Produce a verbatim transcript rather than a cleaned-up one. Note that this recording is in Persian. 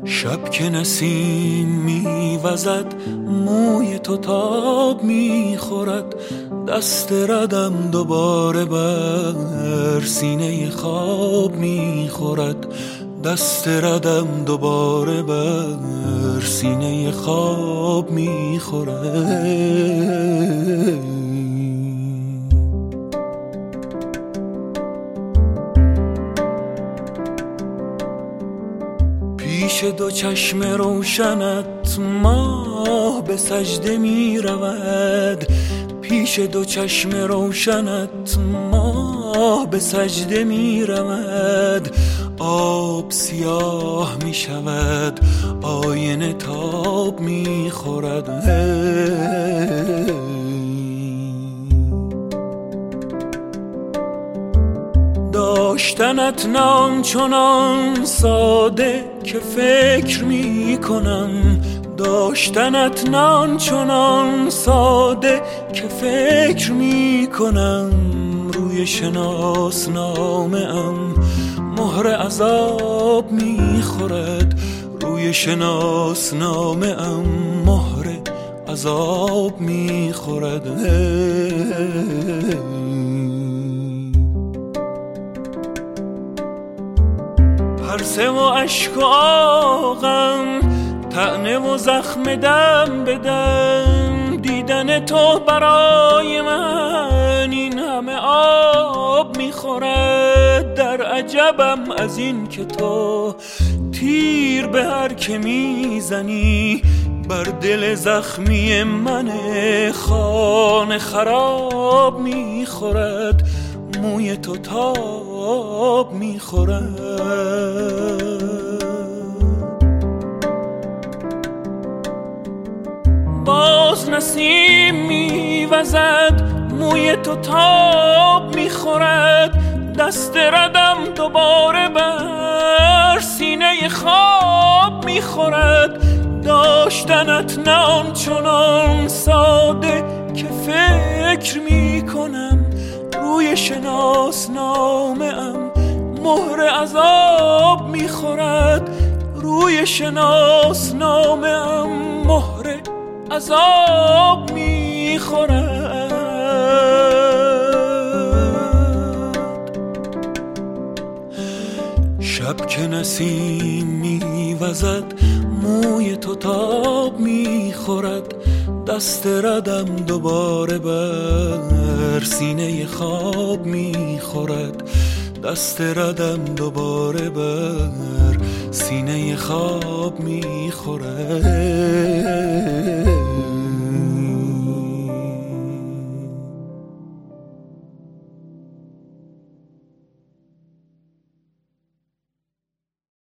شب که نسیم میوزد موی تو تاب میخورد، دست ردم دوباره بر سینه خواب میخورد، دست ردم دوباره بر سینه خواب میخورد. پیش دو چشم روشنت ماه به سجده می رود، پیش دو چشم روشنت ماه به سجده می رود، آب سیاه می شود آینه تاب می خورد. داشتنت نام چنان ساده که فکر می کنم، داشتنت نان چنان ساده که فکر می کنم، روی شناسنامه ام مهر عذاب می خورد، روی شناسنامه ام مهر عذاب می خورد. پرسه و اشک و آغم طعنه و زخم دم بدم، دیدن تو برای من این همه آب میخورد. در عجبم از این که تو تیر به هر که میزنی بر دل زخمی من خانه خراب میخورد، موی تو تاب میخورد. باز نسیم میوزد موی تو تاب میخورد، دست ردم دوباره بر سینه خواب میخورد. داشتنت نه آنچنان ساده که فکر میکنم، روی شناسنامه ام مهر عذاب میخورد، روی شناسنامه ام مهر عذاب میخورد. شب که نسیم میوزد موی تو تاب میخورد، دست ردم دوباره بر سینه خواب میخورد، دست ردم دوباره بر سینه خواب میخورد.